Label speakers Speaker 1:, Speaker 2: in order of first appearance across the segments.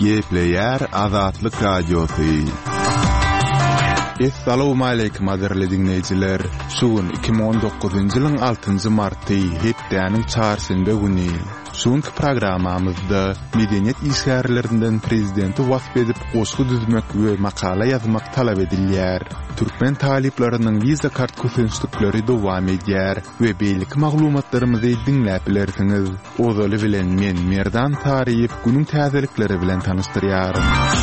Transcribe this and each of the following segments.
Speaker 1: Gepleyer Azatlyk Radiosu. Assalamu alaykum aderli dinleyijiler. Şugun 2019-njy ýylyň 6-njy marty hepdeniň çarşamba güni. Şuňky programamyzda medeniýet işgärlerinden prezidenti wasp edip goşgy düzmek we makala ýazmak talap edilýär. Türkmen taliplerinin viza kart kösünçlükleri dowam edýär we beýlik maglumatlarymyzy dinläp bilersiňiz. Ozaly bilen men Merdan Taryýew günüň täzelikleri bilen tanışdyrýarym.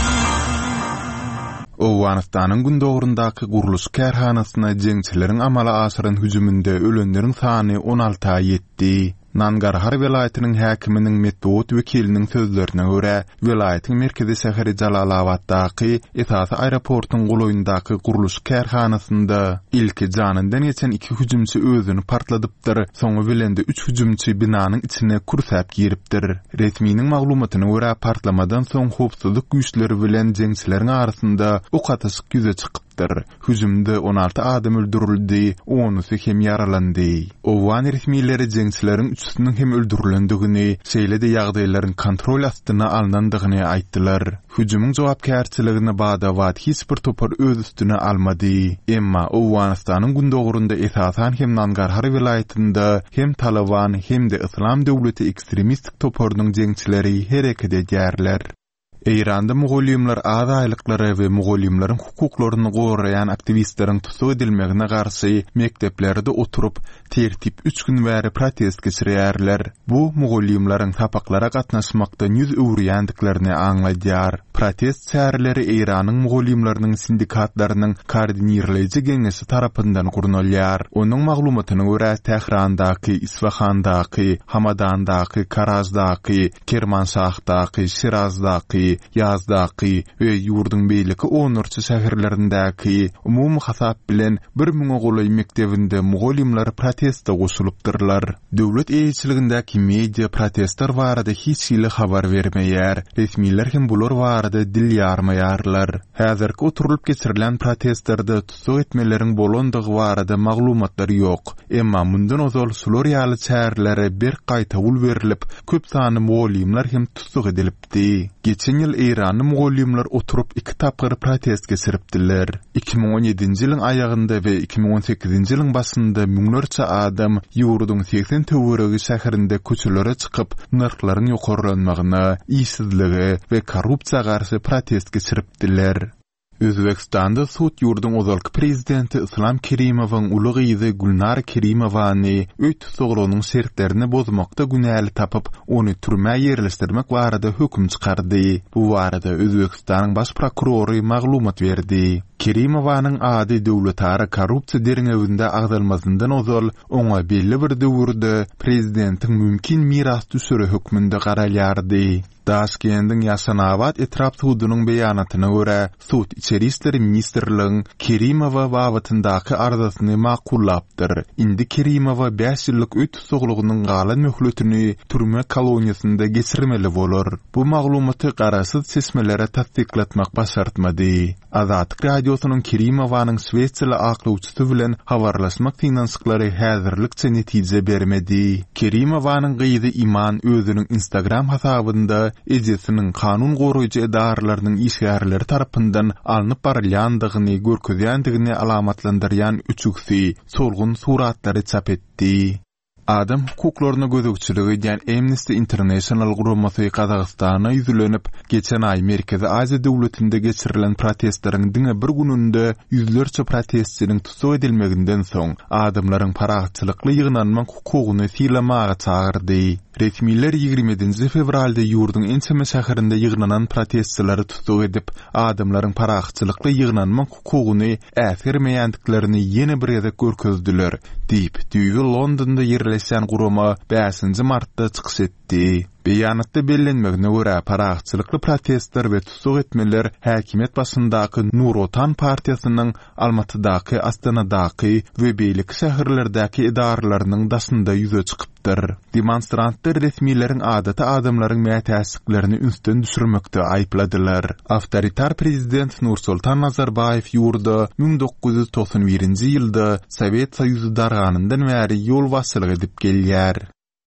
Speaker 1: Owganistanyň gündogrundaky guruluş kärhanasyna jeňçileriň amala asyryň hüjüminde ölenleriň sany 16-a ýetdi. Nangarhar welaýatynyň häkiminiň Medbut wekiliniň sözlerine görä, welaýatyň merkezi şäheri Jalalabatdaky esasy aeroportyň gulaýyndaky guruluş kärhanasynda ilki janyndan geçen 2 hüjümçi özüni partladypdyr. Soňy bilende 3 hüjümçi binanyň içine kursap giripdir. Resminiň maglumatyna görä partlamadan soň howpsuzlyk güýçleri bilen jeňçileriň arasynda ok atyşyk ýüze çykyp hüjümde 16 adam öldürildi, 10-sy hem yaralandy. Owgan resmiýetleri jeňçileriň 3-süniň hem öldürilendigini, şeýle-de ýagdaýlaryň kontrol astyna alnandygyny aýtdylar. Hüjümüň jogapkärçiligini bada wat hiç bir topar öz üstüne almady. Emma Owganistanyň gündogrunda esasan hem Nangarhar welaýatynda hem Taliban hem de İslam döwleti ekstremistik toparynyň jeňçileri hereket edýärler. Eýranda Mogollymlar azaýlyklary we Mogollymlaryň hukuklaryny goraýan aktivistleriň tutup edilmegine garşy mekdeplerde oturup tertip 3 gün bäri protest geçirýärler. Bu Mogollymlaryň tapaklara gatnaşmakda ýüz öwrýändiklaryny aňladýar. Protest çäreleri Eýranyň Mogollymlarynyň sindikatlarynyň koordinirleýiji geňesi tarapyndan gurnalýar. Onuň maglumatyna görä Tehrandaky, Isfahandaky, Hamadandaky, Karajdaky, Kermanşahdaky, Şirazdaky, Yazdaky we ýurdun beýleki 10 şäherlerindäki umumy hasap bilen 1000 golaý mektebinde Mogollymlar protestde goşulypdyrlar. Döwlet eýçiligindäki media protestler barada hiç ýyly habar bermeýär. Resmiýetler hem bular barada dil ýarmaýarlar. Häzirki oturulyp geçirilen protestlerde tutuk etmeleriň bolandygy barada maglumatlar ýok. Emma mundan ozal sular ýaly çärlere bir gaýta ul berilip, köp sany Mogollymlar hem tutuk edilipdi. Geçen ýyl Eýranyň Mogollymlar oturup 2 tapgyr protest geçiripdiler. 2017-nji ýylyň aýagynda we 2018-nji ýylyň başynda müňlerçe adam ýurdun 80 töweregi şäherinde köçelere çykyp narklaryň ýokarlanmagyna, işsizlige we korrupsiýaga garşy protest geçiripdiler. Özbekistanda sud ýurdun ozalky prezidenti İslam Kerimowyň uly gyzy Gulnar Kerimowany öýt soglunyň şertlerini bozmakda günäli tapyp, ony türmä ýerleşdirmek barada höküm çykardy. Bu barada Özbekistanyň baş prokurory maglumat berdi. Kerimowanyň ady döwletara korrupsiýa derňeginde agdalmasyndan ozal, oňa belli bir döwürde prezidentiň mümkin miras düşürü hökmünde garalýardy. Daşkendiň Ýaşanabad etrap sudynyň beýanatyna görä, sud içeri işleri ministrligiň Kerimowa wagtyndaky arzasyny makullapdyr. Indi Kerimowa 5 ýyllyk öýt soglugynyň galan möhletini türme koloniýasynda geçirmeli bolar. Bu maglumaty garaşsyz seçmelere tasdiklatmak başartmady. Azatlyk radiosynyň Kerimowanyň Swetseli aklawçysy bilen habarlaşmak finansyklary häzirlikçe netije bermedi. Kerimowanyň gyzy Iman özüniň Instagram hasabynda ejesiniň kanun goraýjy edaralarynyň işgärleri tarapyndan alınıp barylýandygyny görkezýändigini alamatlandyrýan üçüksi solgun suratlary çap etdi. Adam hukuklaryna gözükçüligi diýen Amnesty International guramasy Kazakstana ýüzlenip, geçen ay Merkezi Aziýa döwletinde geçirilen protestleriň diňe bir gününde ýüzlerçe protestçiniň tutuk edilmeginden soň adamlaryň paragatçylykly ýygnanmak hukugyny fiýlamaga çagyrdy. Resmiýetler 20 fevralda ýurdun ençeme şäherinde ýygnanan protestçilary tutuk edip, adamlaryň paragatçylykly ýygnanmak hukugyny äsirmeýändiklerini ýene bir ýerde görkezdiler, diýip düýbi Londonda ýerleşen gurama 5 martda çykyş etdi. Beýanatda bellenmegine görä paragatçylykly protestler we tutuk etmeler häkimet başyndaky Nur Otan partiýasynyň Almatydaky, Astanadaky we beýlik şäherlerdäki edaralarynyň daşynda ýüze çykypdyr. Demonstrantlar resmiýetleriň adaty adamlaryň mätäçliklerini üstün düşürmekde aýpladylar. Awtoritar prezident Nursultan Nazarbayew ýurda 1991-nji ýylda Sowet Soýuzy darganyndan bäri ýol başçylyk edip gelýär.